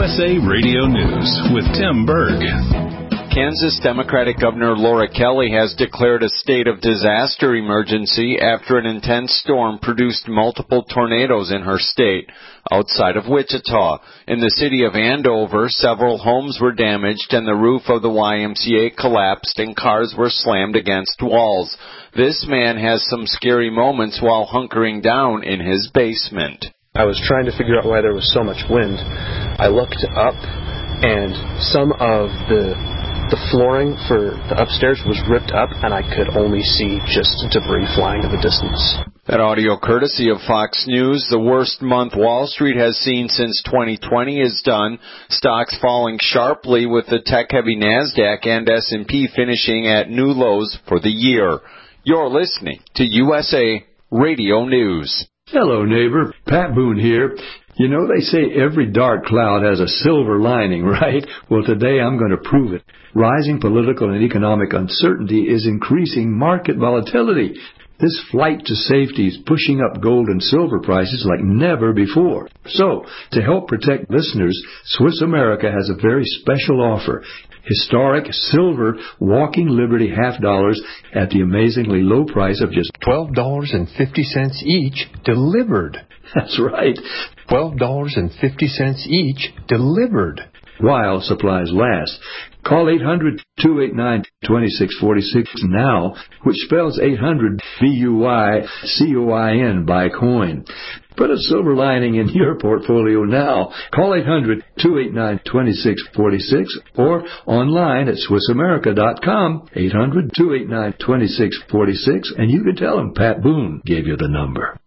USA Radio News with Tim Berg. Kansas Democratic Governor Laura Kelly has declared a state of disaster emergency after an intense storm produced multiple tornadoes in her state. Outside of Wichita, in the city of Andover, several homes were damaged and the roof of the YMCA collapsed and cars were slammed against walls. This man has some scary moments while hunkering down in his basement. I was trying to figure out why there was so much wind. I looked up, and some of the flooring for the upstairs was ripped up, and I could only see just debris flying in the distance. That audio courtesy of Fox News. The worst month Wall Street has seen since 2020 is done. Stocks falling sharply with the tech-heavy NASDAQ and S&P finishing at new lows for the year. You're listening to USA Radio News. Hello, neighbor. Pat Boone here. You know, they say every dark cloud has a silver lining, right? Well, today I'm going to prove it. Rising political and economic uncertainty is increasing market volatility. This flight to safety is pushing up gold and silver prices like never before. So, to help protect listeners, Swiss America has a very special offer. Historic silver Walking Liberty $half at the amazingly low price of just $12.50 each delivered. That's right. $12.50 each delivered. While supplies last. Call 800-289-2646 now, which spells 800 BUYCOIN, buy coin. Put a silver lining in your portfolio now. Call 800-289-2646 or online at SwissAmerica.com, 800-289-2646, and you can tell them Pat Boone gave you the number.